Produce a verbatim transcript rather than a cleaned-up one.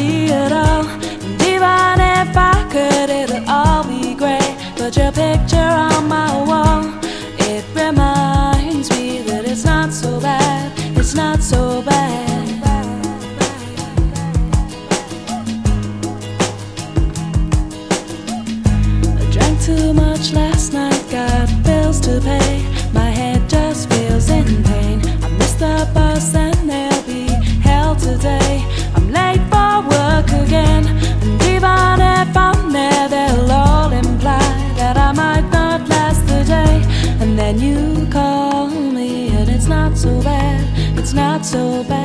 see it all. And even if I could, it'll all be great. Put your picture on my wall. It reminds me that it's not so bad. It's not so bad. I drank too much last night, got bills to pay. My head just feels in pain. I missed the bus and there'll be hell today. I'm late for work again, and even if I'm there, they'll all imply that I might not last the day. And then you call me and it's not so bad. It's not so bad.